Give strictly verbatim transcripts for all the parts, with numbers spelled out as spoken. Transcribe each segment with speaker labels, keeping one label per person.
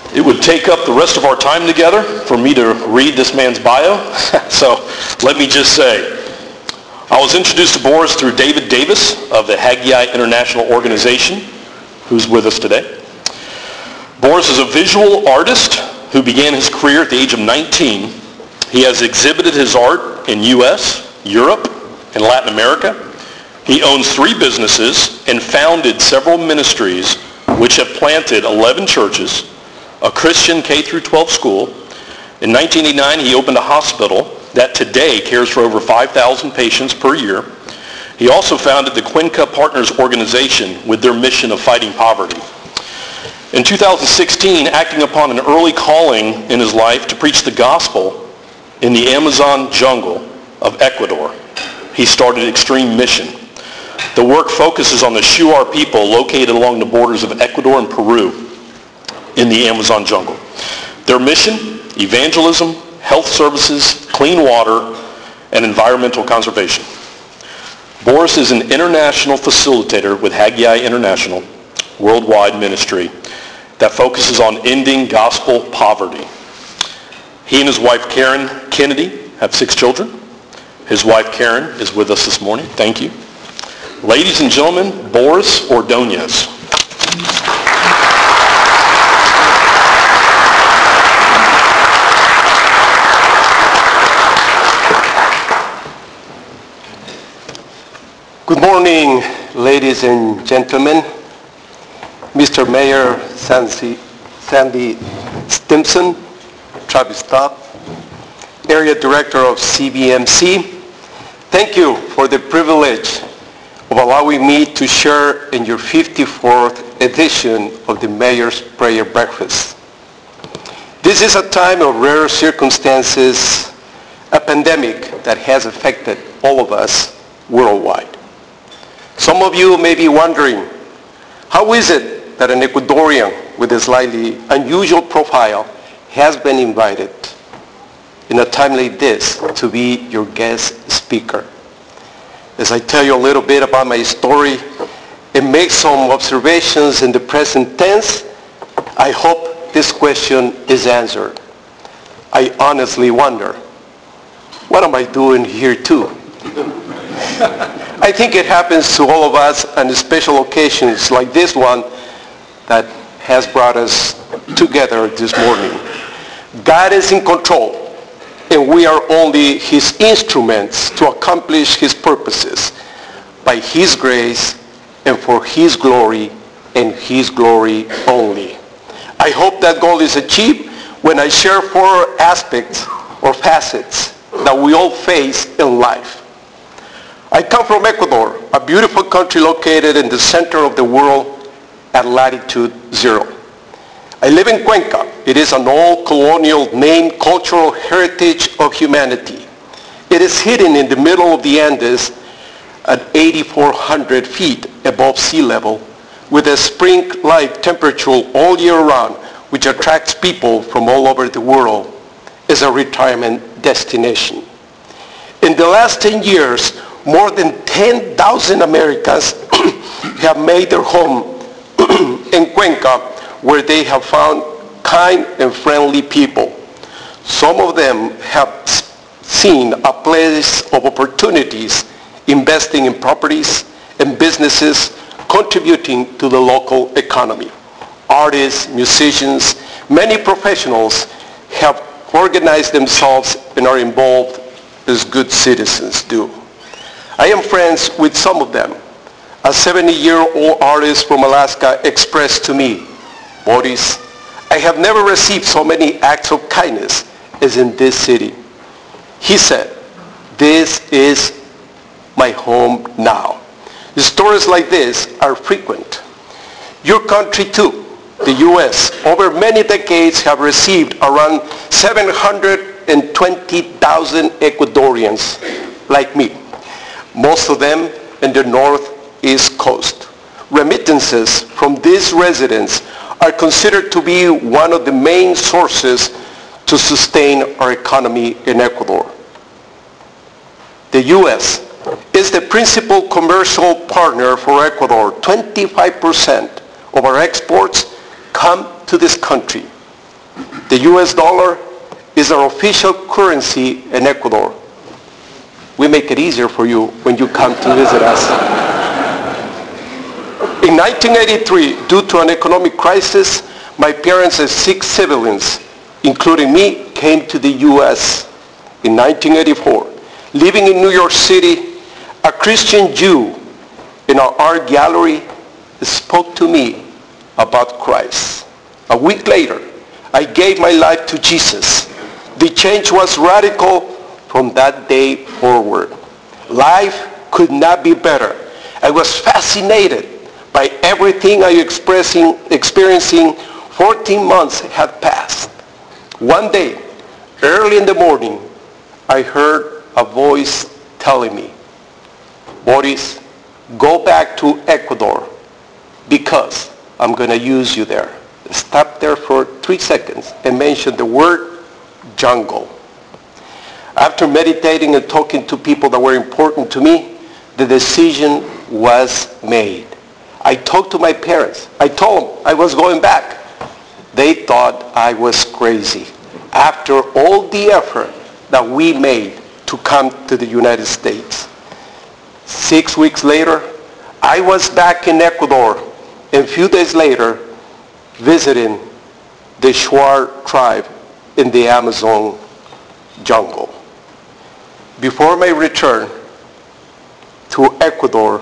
Speaker 1: It would take up the rest of our time together for me to read this man's bio. So let me just say, I was introduced to Boris through David Davis of the Haggai International Organization, who's with us today. Boris is a visual artist who began his career at the age of nineteen. He has exhibited his art in U S, Europe, and Latin America. He owns three businesses and founded several ministries which have planted eleven churches, a Christian K through twelve school. In nineteen eighty-nine, he opened a hospital that today cares for over five thousand patients per year. He also founded the Cuenca Partners Organization with their mission of fighting poverty. In two thousand sixteen, acting upon an early calling in his life to preach the gospel in the Amazon jungle of Ecuador, he started Extreme Mission. The work focuses on the Shuar people located along the borders of Ecuador and Peru in the Amazon jungle. Their mission, evangelism, health services, clean water, and environmental conservation. Boris is an international facilitator with Haggai International, worldwide ministry that focuses on ending gospel poverty. He and his wife Karen Kennedy have six children. His wife Karen is with us this morning. Thank you. Ladies and gentlemen, Boris Ordonez.
Speaker 2: Good morning, ladies and gentlemen. Mister Mayor Sandy, Sandy Stimson, Travis Todd, Area Director of C B M C, thank you for the privilege of allowing me to share in your fifty-fourth edition of the Mayor's Prayer Breakfast. This is a time of rare circumstances, a pandemic that has affected all of us worldwide. Some of you may be wondering, how is it that an Ecuadorian with a slightly unusual profile has been invited in a time like this to be your guest speaker? As I tell you a little bit about my story and make some observations in the present tense, I hope this question is answered. I honestly wonder, what am I doing here too? I think it happens to all of us on special occasions like this one that has brought us together this morning. God is in control, and we are only his instruments to accomplish his purposes by his grace and for his glory and his glory only. I hope that goal is achieved when I share four aspects or facets that we all face in life. I come from Ecuador, a beautiful country located in the center of the world at latitude zero. I live in Cuenca. It is an old colonial named cultural heritage of humanity. It is hidden in the middle of the Andes at eighty-four hundred feet above sea level with a spring-like temperature all year round, which attracts people from all over the world as a retirement destination. In the last ten years, more than ten thousand Americans have made their home in Cuenca, where they have found kind and friendly people. Some of them have seen a place of opportunities, investing in properties and businesses, contributing to the local economy. Artists, musicians, many professionals have organized themselves and are involved as good citizens do. I am friends with some of them. A seventy-year-old artist from Alaska expressed to me, Boris, I have never received so many acts of kindness as in this city. He said, this is my home now. The stories like this are frequent. Your country too, the U S, over many decades have received around seven hundred twenty thousand Ecuadorians like me, most of them in the northeast coast. Remittances from these residents are considered to be one of the main sources to sustain our economy in Ecuador. The U S is the principal commercial partner for Ecuador. twenty-five percent of our exports come to this country. The U S dollar is our official currency in Ecuador. We make it easier for you when you come to visit us. In nineteen eighty-three, due to an economic crisis, my parents and six siblings, including me, came to the U S in nineteen eighty-four. Living in New York City, a Christian Jew in our art gallery spoke to me about Christ. A week later, I gave my life to Jesus. The change was radical from that day forward. Life could not be better. I was fascinated by everything I expressing, experiencing. fourteen months had passed. One day, early in the morning, I heard a voice telling me, Boris, go back to Ecuador because I'm going to use you there. Stop there for three seconds and mention the word jungle. After meditating and talking to people that were important to me, the decision was made. I talked to my parents. I told them I was going back. They thought I was crazy. After all the effort that we made to come to the United States. Six weeks later, I was back in Ecuador, and a few days later, visiting the Shuar tribe in the Amazon jungle. Before my return to Ecuador,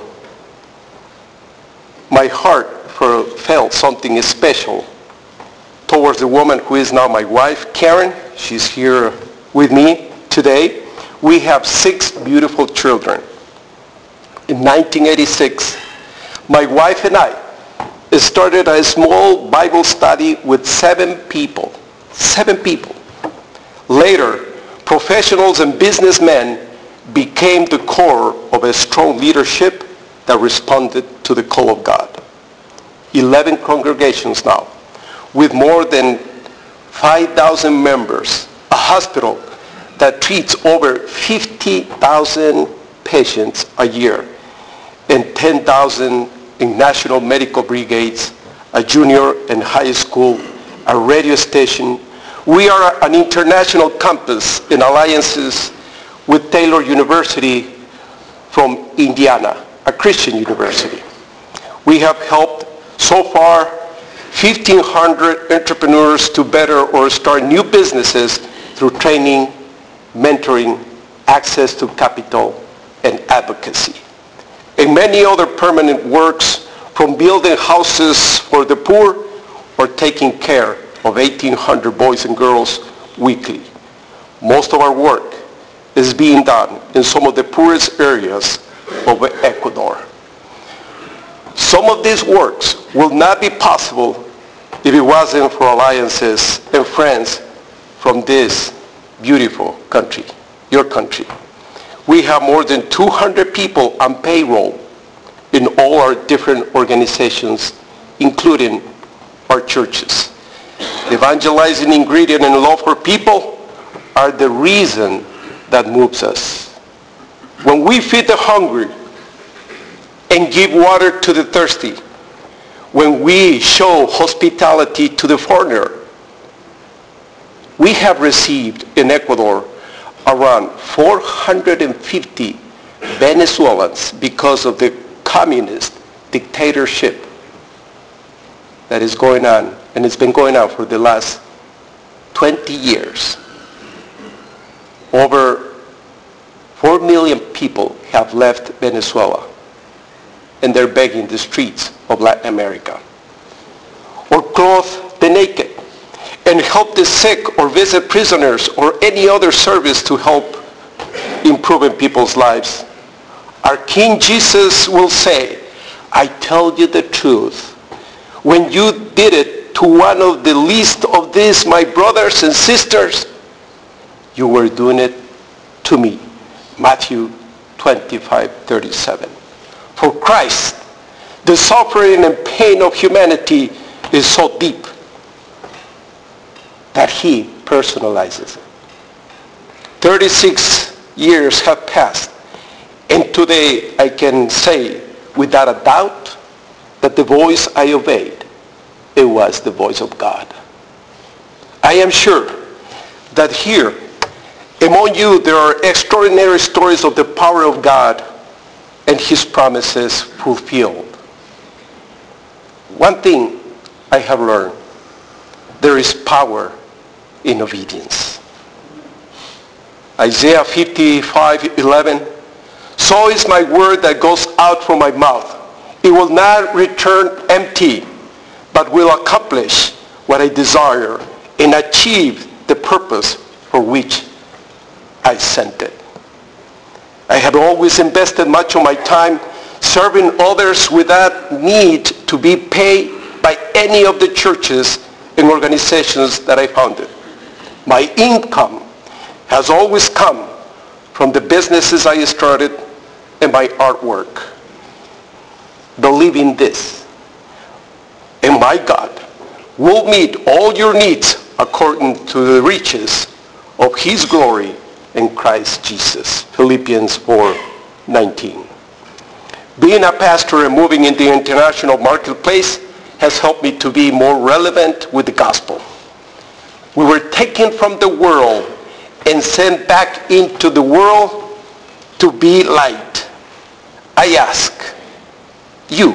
Speaker 2: my heart for, felt something special towards the woman who is now my wife, Karen. She's here with me today. We have six beautiful children. In nineteen eighty-six, my wife and I started a small Bible study with seven people. Seven people. Later, professionals and businessmen became the core of a strong leadership that responded to the call of God. Eleven congregations now, with more than five thousand members, a hospital that treats over fifty thousand patients a year, and ten thousand in national medical brigades, a junior and high school, a radio station. We are an international campus in alliances with Taylor University from Indiana, a Christian university. We have helped so far fifteen hundred entrepreneurs to better or start new businesses through training, mentoring, access to capital, and advocacy. And many other permanent works, from building houses for the poor or taking care of eighteen hundred boys and girls weekly. Most of our work is being done in some of the poorest areas of Ecuador. Some of these works will not be possible if it wasn't for alliances and friends from this beautiful country, your country. We have more than two hundred people on payroll in all our different organizations, including our churches. The evangelizing ingredient and love for people are the reason that moves us. When we feed the hungry and give water to the thirsty, when we show hospitality to the foreigner, we have received in Ecuador around four hundred fifty Venezuelans because of the communist dictatorship that is going on, and it's been going on for the last twenty years. Over four million people have left Venezuela, and they're begging the streets of Latin America. Or clothe the naked, and help the sick, or visit prisoners, or any other service to help improving people's lives. Our King Jesus will say, I tell you the truth. When you did it to one of the least of these, my brothers and sisters, you were doing it to me. Matthew twenty-five thirty-seven. For Christ, the suffering and pain of humanity is so deep that he personalizes it. thirty-six years have passed, and today I can say without a doubt that the voice I obeyed, it was the voice of God. I am sure that here among you there are extraordinary stories of the power of God and his promises fulfilled. One thing I have learned, there is power in obedience. Isaiah fifty-five eleven, so is my word that goes out from my mouth. It will not return empty, but will accomplish what I desire and achieve the purpose for which I sent it. I have always invested much of my time serving others without need to be paid by any of the churches and organizations that I founded. My income has always come from the businesses I started and my artwork. Believing this, and my God will meet all your needs according to the riches of his glory in Christ Jesus. Philippians four nineteen. Being a pastor and moving in the international marketplace has helped me to be more relevant with the gospel. We were taken from the world and sent back into the world to be light. I ask you,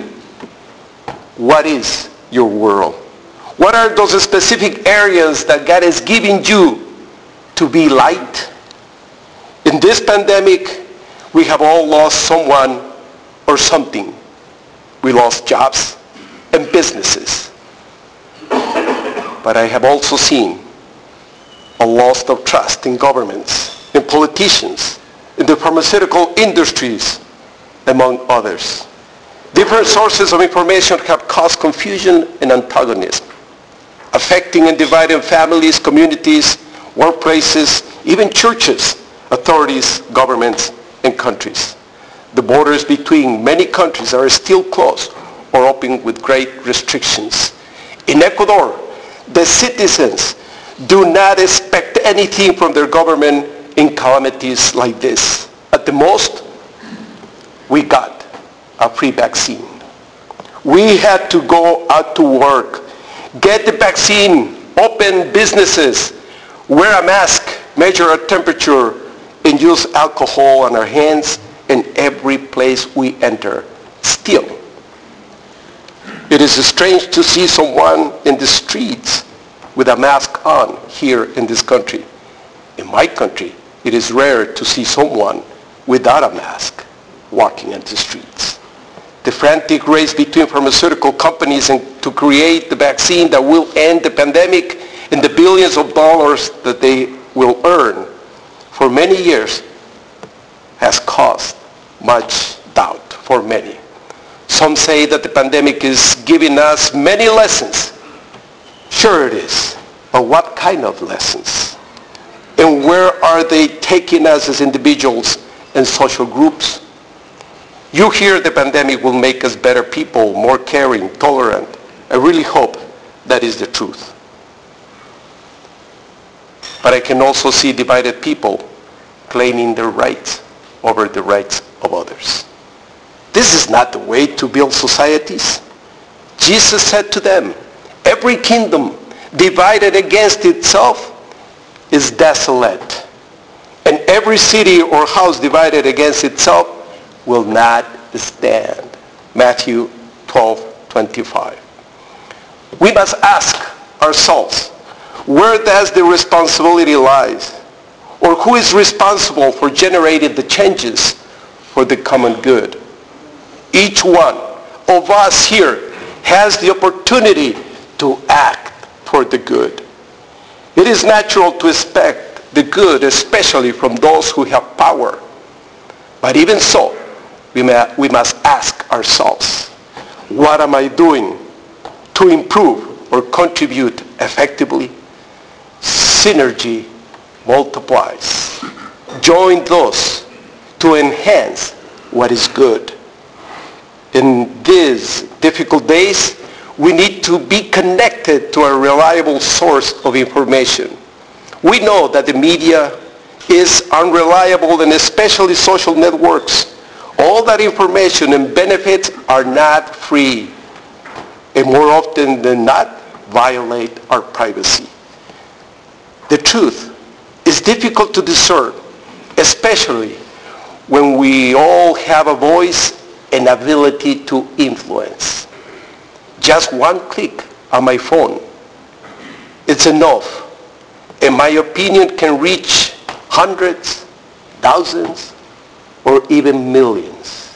Speaker 2: what is your world? What are those specific areas that God is giving you to be light? In this pandemic, we have all lost someone or something. We lost jobs and businesses. But I have also seen a loss of trust in governments, in politicians, in the pharmaceutical industries, among others. Different sources of information have caused confusion and antagonism, affecting and dividing families, communities, workplaces, even churches, authorities, governments, and countries. The borders between many countries are still closed or open with great restrictions. In Ecuador, the citizens do not expect anything from their government in calamities like this. At the most, we got a free vaccine. We had to go out to work, get the vaccine, open businesses, wear a mask, measure our temperature, and use alcohol on our hands in every place we enter. Still, it is strange to see someone in the streets with a mask on here in this country. In my country, it is rare to see someone without a mask walking in the streets. The frantic race between pharmaceutical companies and to create the vaccine that will end the pandemic and the billions of dollars that they will earn for many years has caused much doubt for many. Some say that the pandemic is giving us many lessons. Sure it is, but what kind of lessons? And where are they taking us as individuals and social groups? You hear the pandemic will make us better people, more caring, tolerant. I really hope that is the truth. But I can also see divided people claiming their rights over the rights of others. This is not the way to build societies. Jesus said to them, every kingdom divided against itself is desolate, and every city or house divided against itself will not stand. Matthew twelve twenty-five. We must ask ourselves, where does the responsibility lies? Or who is responsible for generating the changes for the common good? Each one of us here has the opportunity to act for the good. It is natural to expect the good, especially from those who have power. But even so, we, may, we must ask ourselves, what am I doing to improve or contribute effectively? Synergy multiplies. Join those to enhance what is good. In these difficult days, we need to be connected to a reliable source of information. We know that the media is unreliable, and especially social networks. All that information and benefits are not free, and more often than not, violate our privacy. The truth is difficult to discern, especially when we all have a voice and ability to influence. Just one click on my phone, it's enough, and my opinion can reach hundreds, thousands, or even millions.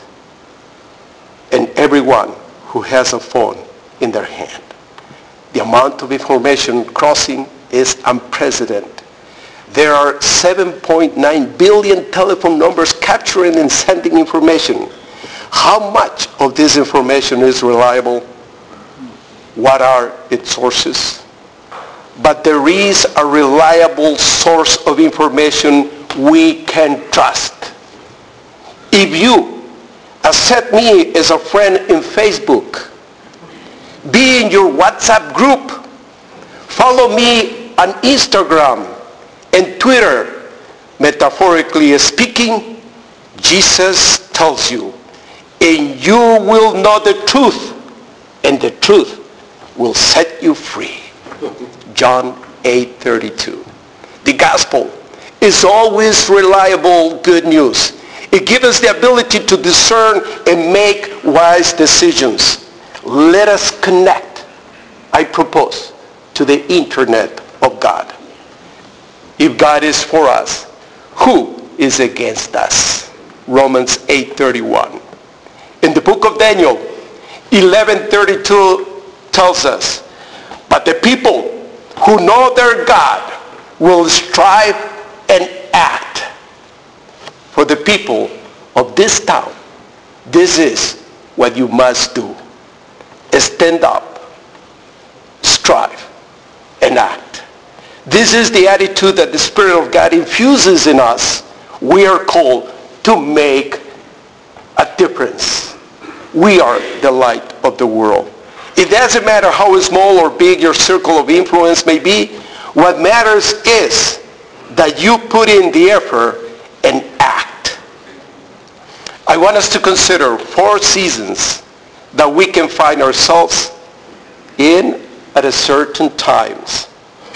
Speaker 2: And everyone who has a phone in their hand. The amount of information crossing is unprecedented. There are seven point nine billion telephone numbers capturing and sending information. How much of this information is reliable? What are its sources? But there is a reliable source of information we can trust. If you accept me as a friend in Facebook, be in your WhatsApp group, follow me on Instagram and Twitter, metaphorically speaking, Jesus tells you, and you will know the truth, and the truth will set you free. John eight thirty-two. The gospel is always reliable good news. It gives us the ability to discern and make wise decisions. Let us connect, I propose, to the internet of God. If God is for us, who is against us? Romans eight thirty-one. In the book of Daniel, eleven thirty-two tells us, but the people who know their God will strive and act. For the people of this town, this is what you must do. Stand up, strive, and act. This is the attitude that the Spirit of God infuses in us. We are called to make a difference. We are the light of the world. It doesn't matter how small or big your circle of influence may be. What matters is that you put in the effort and act. I want us to consider four seasons that we can find ourselves in at a certain times.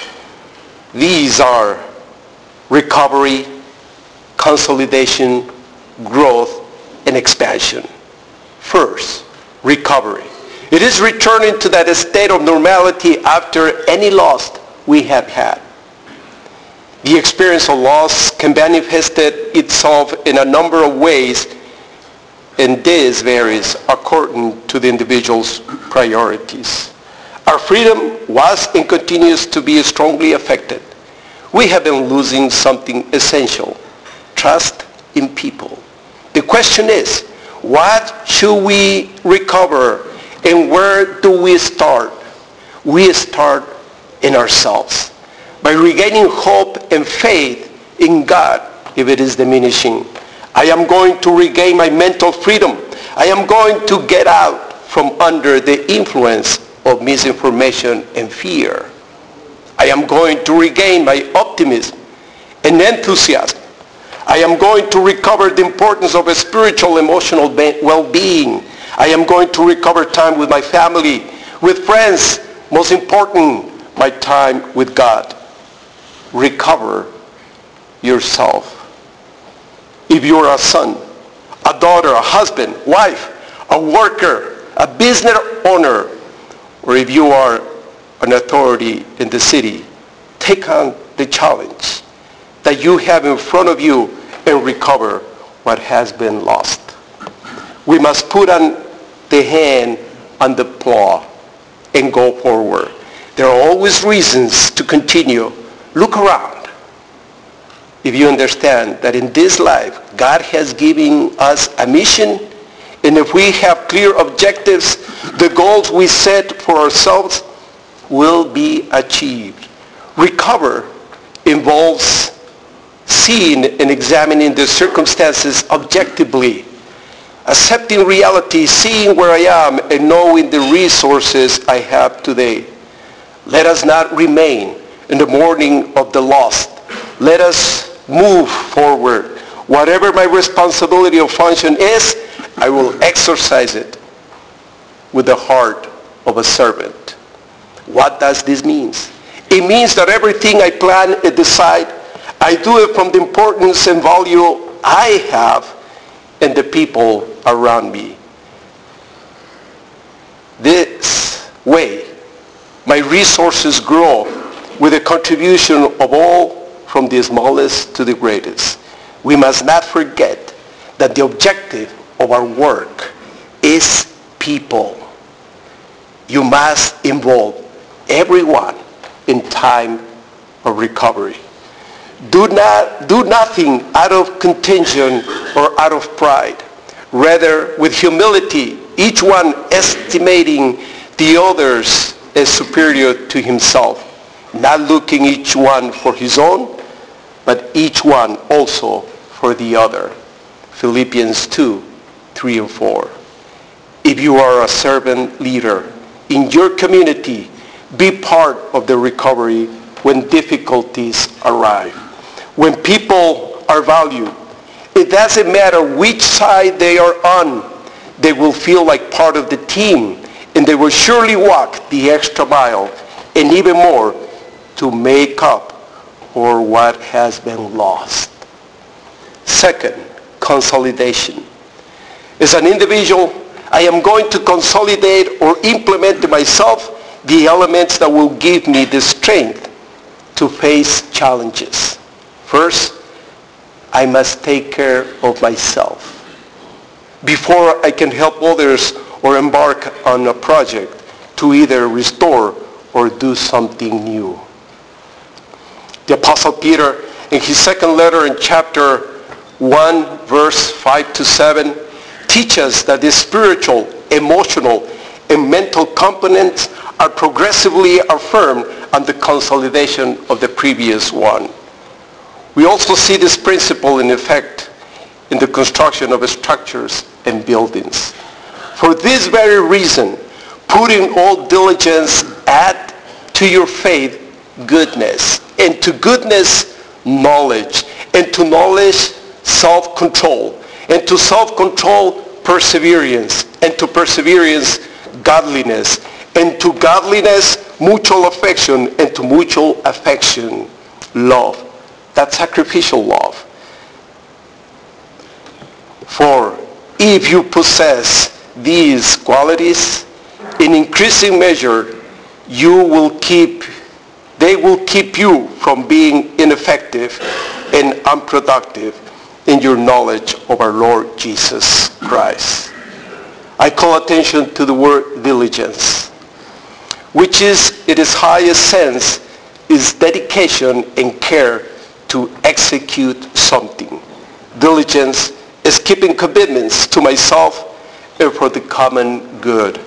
Speaker 2: These are recovery, consolidation, growth, and expansion. First, recovery. It is returning to that state of normality after any loss we have had. The experience of loss can manifest itself in a number of ways, and this varies according to the individual's priorities. Our freedom was and continues to be strongly affected. We have been losing something essential, trust in people. The question is, what should we recover and where do we start? We start in ourselves by regaining hope and faith in God if it is diminishing. I am going to regain my mental freedom. I am going to get out from under the influence of misinformation and fear. I am going to regain my optimism and enthusiasm. I am going to recover the importance of a spiritual, emotional well-being. I am going to recover time with my family, with friends, most important, my time with God. Recover yourself. If you're a son, a daughter, a husband, wife, a worker, a business owner, or if you are an authority in the city, take on the challenge that you have in front of you and recover what has been lost. We must put on the hand on the plow and go forward. There are always reasons to continue. Look around. If you understand that in this life, God has given us a mission, and if we have clear objectives, the goals we set for ourselves will be achieved. Recover involves seeing and examining the circumstances objectively, accepting reality, seeing where I am, and knowing the resources I have today. Let us not remain in the mourning of the lost. Let us move forward. Whatever my responsibility or function is, I will exercise it with the heart of a servant. What does this mean? It means that everything I plan and decide, I do it from the importance and value I have and the people around me. This way, my resources grow with the contribution of all, from the smallest to the greatest. We must not forget that the objective of our work is people. You must involve everyone in time of recovery. Do not do nothing out of contention or out of pride. Rather, with humility, each one estimating the others as superior to himself, not looking each one for his own, but each one also for the other. Philippians two, three and four. If you are a servant leader in your community, be part of the recovery when difficulties arrive. When people are valued, it doesn't matter which side they are on, they will feel like part of the team, and they will surely walk the extra mile and even more to make up for what has been lost. Second, consolidation. As an individual, I am going to consolidate or implement in myself the elements that will give me the strength to face challenges. First, I must take care of myself before I can help others or embark on a project to either restore or do something new. The Apostle Peter, in his second letter in chapter one, verse five to seven, teaches that the spiritual, emotional, and mental components are progressively affirmed on the consolidation of the previous one. We also see this principle in effect in the construction of structures and buildings. For this very reason, putting all diligence, add to your faith goodness, and to goodness knowledge, and to knowledge self-control, and to self-control perseverance, and to perseverance godliness, and to godliness mutual affection, and to mutual affection love. That's sacrificial love. For if you possess these qualities, in increasing measure, you will keep, they will keep you from being ineffective and unproductive in your knowledge of our Lord Jesus Christ. I call attention to the word diligence, which is, in its highest sense, is dedication and care to execute something. Diligence is keeping commitments to myself and for the common good.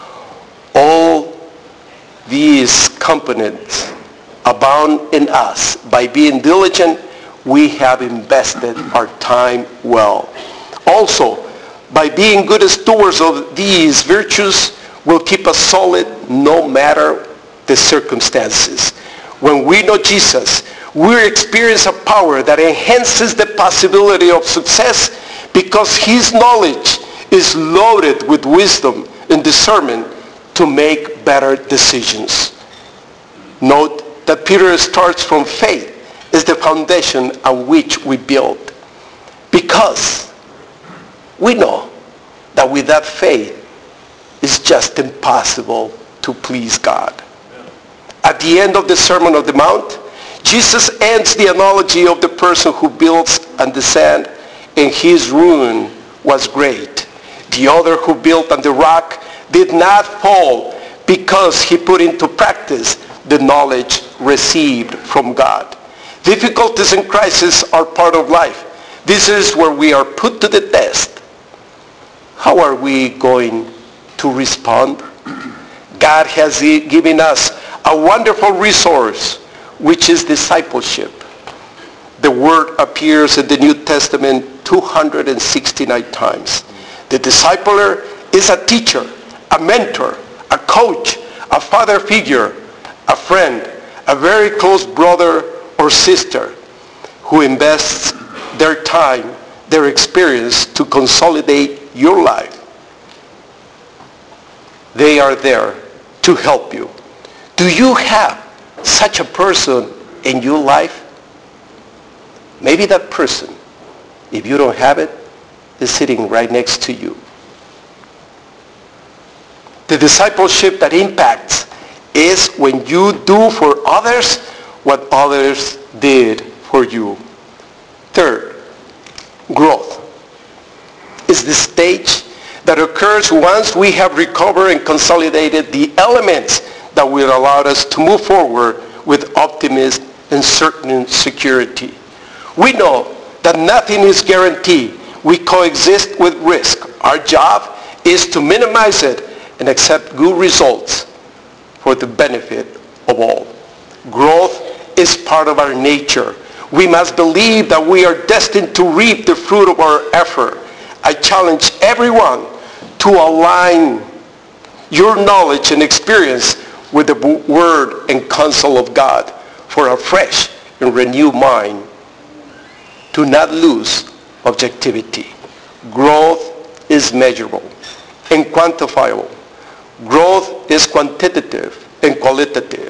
Speaker 2: All these components abound in us. By being diligent, we have invested our time well. Also, by being good stewards of these virtues, will keep us solid no matter the circumstances. When we know Jesus, we experience a power that enhances the possibility of success because his knowledge is loaded with wisdom and discernment to make better decisions. Note that Peter starts from faith as the foundation on which we build, because we know that without faith it's just impossible to please God. At the end of the Sermon on the Mount, Jesus ends the analogy of the person who builds on the sand, and his ruin was great. The other who built on the rock did not fall because he put into practice the knowledge received from God. Difficulties and crises are part of life. This is where we are put to the test. How are we going to respond? God has given us a wonderful resource, which is discipleship. The word appears in the New Testament two hundred sixty-nine times. The discipler is a teacher, a mentor, a coach, a father figure, a friend, a very close brother or sister who invests their time, their experience to consolidate your life. They are there to help you. Do you have such a person in your life? Maybe that person, if you don't have it, is sitting right next to you. The discipleship that impacts is when you do for others what others did for you. Third, growth is the stage that occurs once we have recovered and consolidated the elements that will allow us to move forward with optimism and certain security. We know that nothing is guaranteed. We coexist with risk. Our job is to minimize it and accept good results for the benefit of all. Growth is part of our nature. We must believe that we are destined to reap the fruit of our effort. I challenge everyone to align your knowledge and experience with the word and counsel of God for a fresh and renewed mind. Do not lose objectivity. Growth is measurable and quantifiable. Growth is quantitative and qualitative.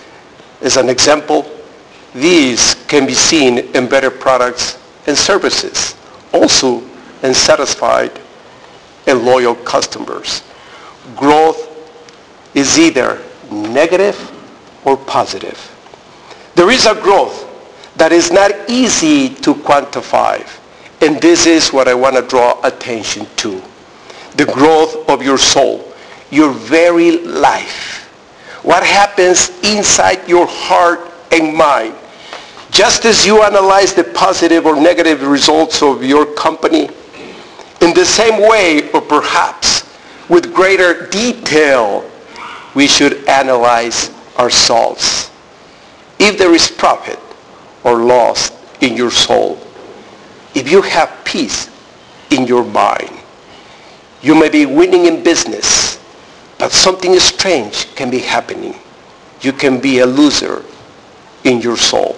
Speaker 2: As an example, these can be seen in better products and services, also in satisfied and loyal customers. Growth is either negative or positive. There is a growth that is not easy to quantify, and this is what I want to draw attention to. The growth of your soul, your very life. What happens inside your heart and mind. Just as you analyze the positive or negative results of your company, in the same way, or perhaps with greater detail, we should analyze ourselves. If there is profit or loss in your soul, if you have peace in your mind, you may be winning in business, but something strange can be happening. You can be a loser in your soul.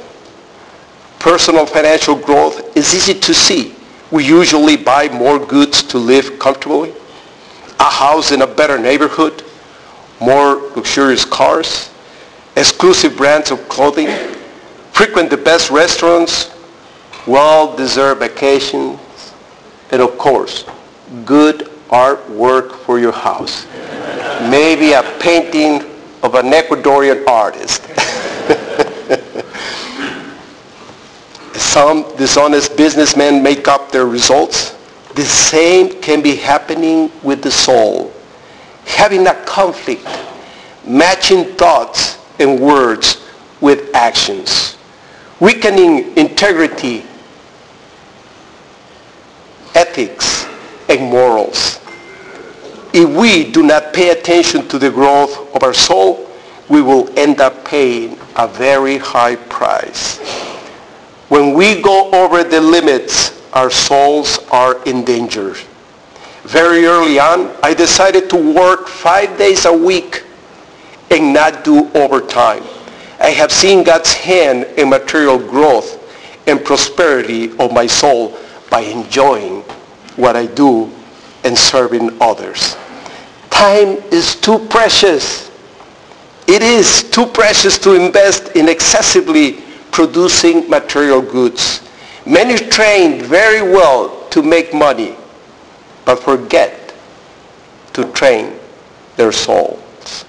Speaker 2: Personal financial growth is easy to see. We usually buy more goods to live comfortably, a house in a better neighborhood, more luxurious cars, exclusive brands of clothing, frequent the best restaurants, well-deserved vacations, and of course, good artwork for your house. Maybe a painting of an Ecuadorian artist. Some dishonest businessmen make up their results. The same can be happening with the soul. Having a conflict, matching thoughts and words with actions, weakening integrity, ethics, and morals. If we do not pay attention to the growth of our soul, we will end up paying a very high price. When we go over the limits, our souls are in danger. Very early on, I decided to work five days a week and not do overtime. I have seen God's hand in material growth and prosperity of my soul by enjoying what I do and serving others. Time is too precious. It is too precious to invest in excessively producing material goods. Many train very well to make money, but forget to train their souls.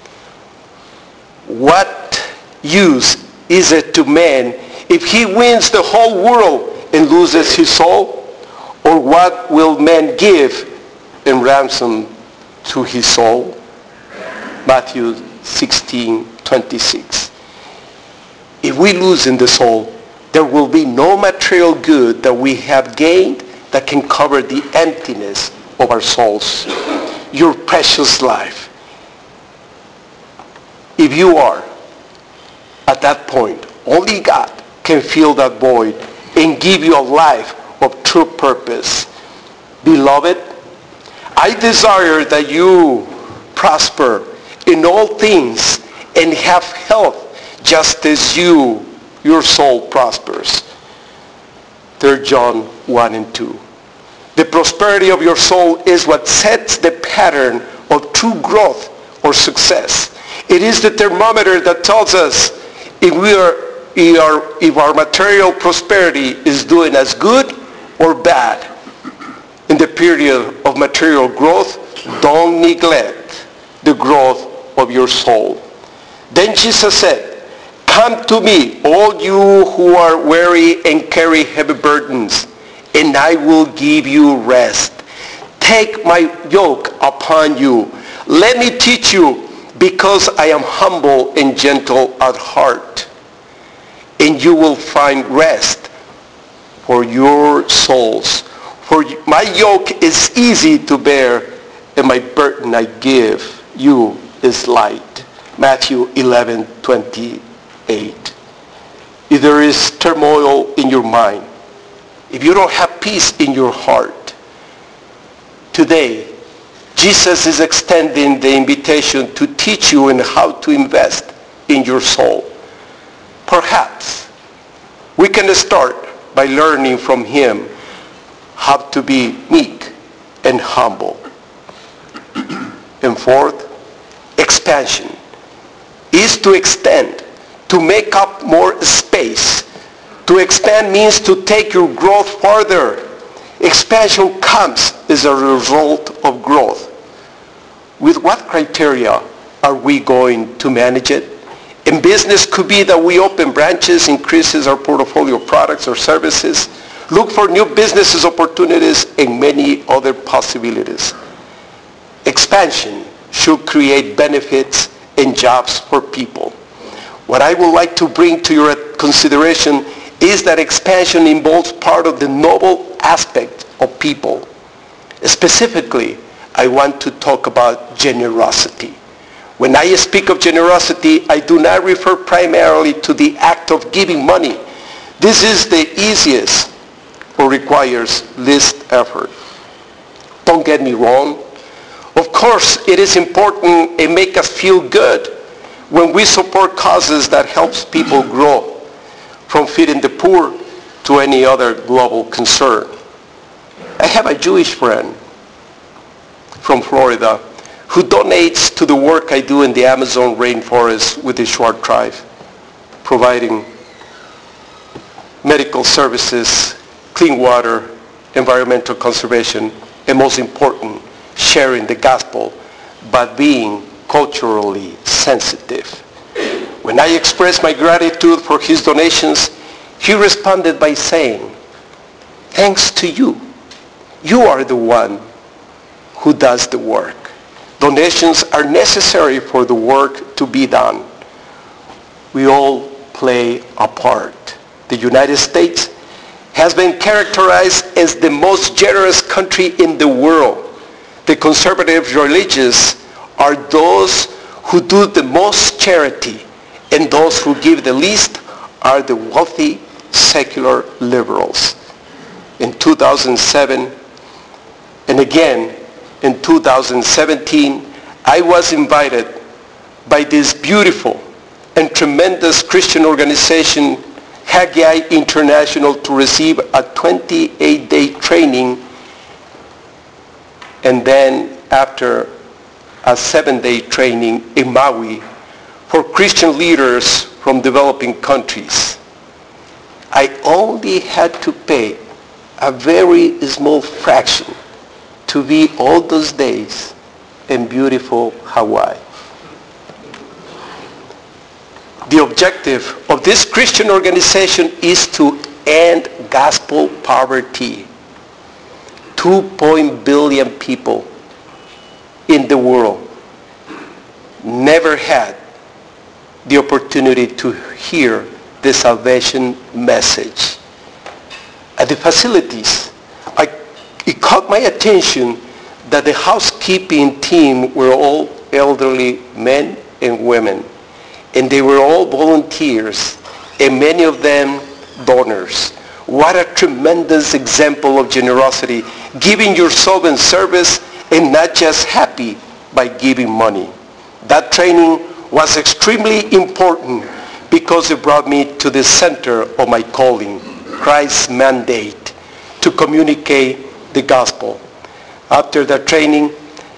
Speaker 2: What use is it to man if he wins the whole world and loses his soul? Or what will man give in ransom to his soul? Matthew sixteen twenty-six. If we lose in the soul, there will be no material good that we have gained that can cover the emptiness of our souls. Your precious life. If you are at that point, only God can fill that void and give you a life of true purpose. Beloved, I desire that you prosper in all things and have health just as you, your soul prospers. Third John one and two. The prosperity of your soul is what sets the pattern of true growth or success. It is the thermometer that tells us if we are, if our, if our material prosperity is doing as good or bad. In the period of material growth, don't neglect the growth of your soul. Then Jesus said, come to me, all you who are weary and carry heavy burdens, and I will give you rest. Take my yoke upon you. Let me teach you, because I am humble and gentle at heart. And you will find rest for your souls. For my yoke is easy to bear, and my burden I give you is light. Matthew eleven twenty-eight. If there is turmoil in your mind, if you don't have peace in your heart, today, Jesus is extending the invitation to teach you in how to invest in your soul. Perhaps we can start by learning from him how to be meek and humble. And fourth, expansion is to extend, to make up more space. To expand means to take your growth farther. Expansion comes as a result of growth. With what criteria are we going to manage it? In business, could be that we open branches, increases our portfolio of products or services, look for new business opportunities, and many other possibilities. Expansion should create benefits and jobs for people. What I would like to bring to your consideration is that expansion involves part of the noble aspect of people. Specifically, I want to talk about generosity. When I speak of generosity, I do not refer primarily to the act of giving money. This is the easiest or requires least effort. Don't get me wrong. Of course, it is important and make us feel good when we support causes that helps people grow, from feeding the poor to any other global concern. I have a Jewish friend from Florida who donates to the work I do in the Amazon rainforest with the Shuar tribe, providing medical services, clean water, environmental conservation, and most important, sharing the gospel, but being culturally sensitive. When I expressed my gratitude for his donations, he responded by saying, thanks to you. You are the one who does the work. Donations are necessary for the work to be done. We all play a part. The United States has been characterized as the most generous country in the world. The conservative religious are those who do the most charity, and those who give the least are the wealthy secular liberals. In two thousand seven, and again in two thousand seventeen, I was invited by this beautiful and tremendous Christian organization, Haggai International, to receive a twenty-eight day training, and then after a seven day training in Maui for Christian leaders from developing countries. I only had to pay a very small fraction to be all those days in beautiful Hawaii. The objective of this Christian organization is to end gospel poverty. two point billion people in the world never had the opportunity to hear the salvation message. At the facilities, I, it caught my attention that the housekeeping team were all elderly men and women, and they were all volunteers, and many of them donors. What a tremendous example of generosity, giving yourself in service and not just happy by giving money. That training was extremely important because it brought me to the center of my calling, Christ's mandate to communicate the gospel. After that training,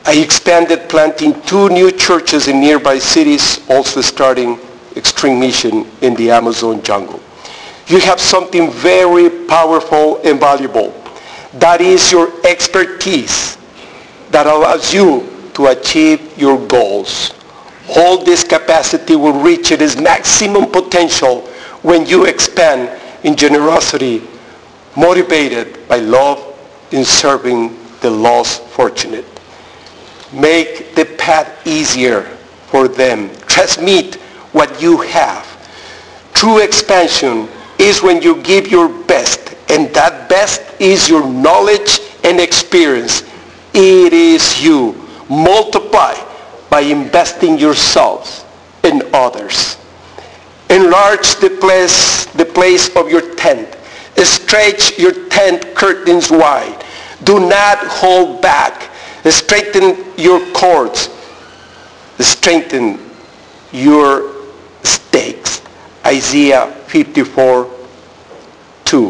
Speaker 2: I expanded, planting two new churches in nearby cities, also starting Extreme Mission in the Amazon jungle. You have something very powerful and valuable. That is your expertise that allows you to achieve your goals. All this capacity will reach its maximum potential when you expand in generosity, motivated by love in serving the less fortunate. Make the path easier for them. Transmit what you have. True expansion is when you give your best, and that best is your knowledge and experience. It is you. Multiply by investing yourselves in others. Enlarge the place, the place of your tent. Stretch your tent curtains wide. Do not hold back. Straighten your cords. Strengthen your stakes. Isaiah fifty-four two.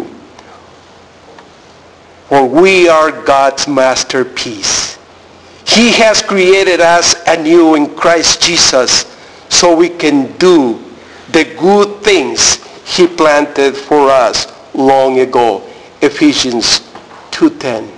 Speaker 2: For we are God's masterpiece. He has created us anew in Christ Jesus so we can do the good things he planted for us long ago. Ephesians two ten.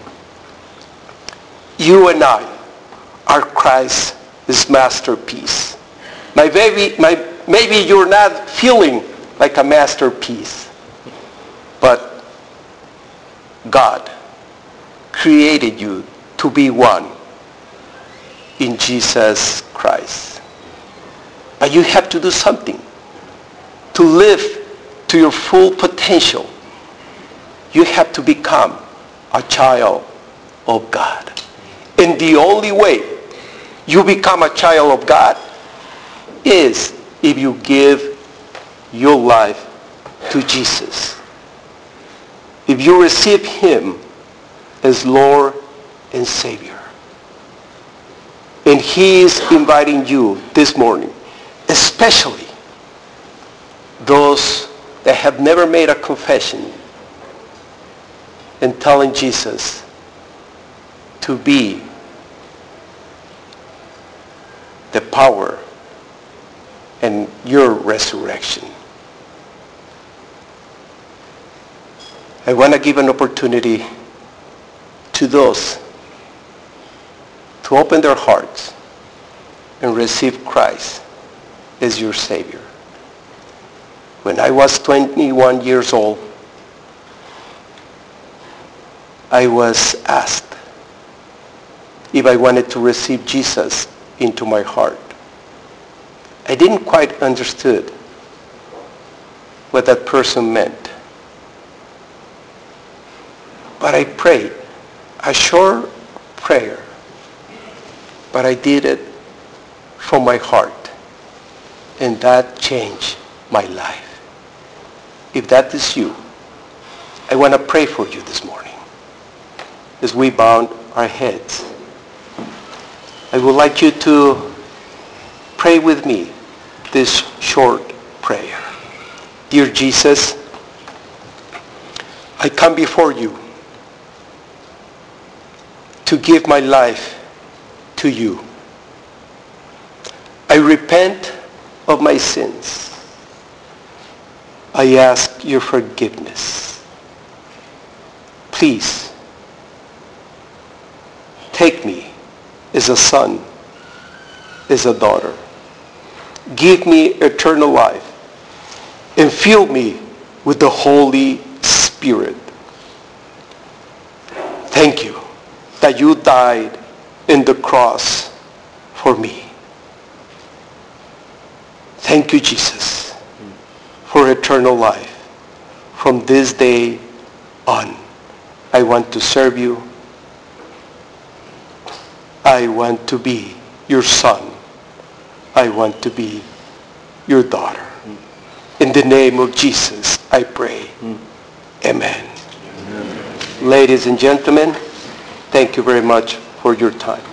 Speaker 2: You and I are Christ's masterpiece. My baby, my, maybe you're not feeling like a masterpiece, but God created you to be one in Jesus Christ. But you have to do something to live to your full potential. You have to become a child of God. And the only way you become a child of God is if you give your life to Jesus. If you receive him as Lord and Savior. And he is inviting you this morning, especially those that have never made a confession, and telling Jesus to be the power and your resurrection. I want to give an opportunity to those to open their hearts and receive Christ as your Savior. When I was twenty-one years old, I was asked if I wanted to receive Jesus into my heart. I didn't quite understood what that person meant. But I prayed a short prayer, but I did it from my heart, and that changed my life. If that is you, I want to pray for you this morning as we bow our heads. I would like you to pray with me this short prayer. Dear Jesus, I come before you to give my life to you. I repent of my sins. I ask your forgiveness. Please take me as a son, as a daughter. Give me eternal life and fill me with the Holy Spirit. Thank you that you died in the cross for me. Thank you, Jesus, for eternal life. From this day on, I want to serve you. I want to be your son. I want to be your daughter. In the name of Jesus, I pray. Amen. Amen. Ladies and gentlemen, thank you very much for your time.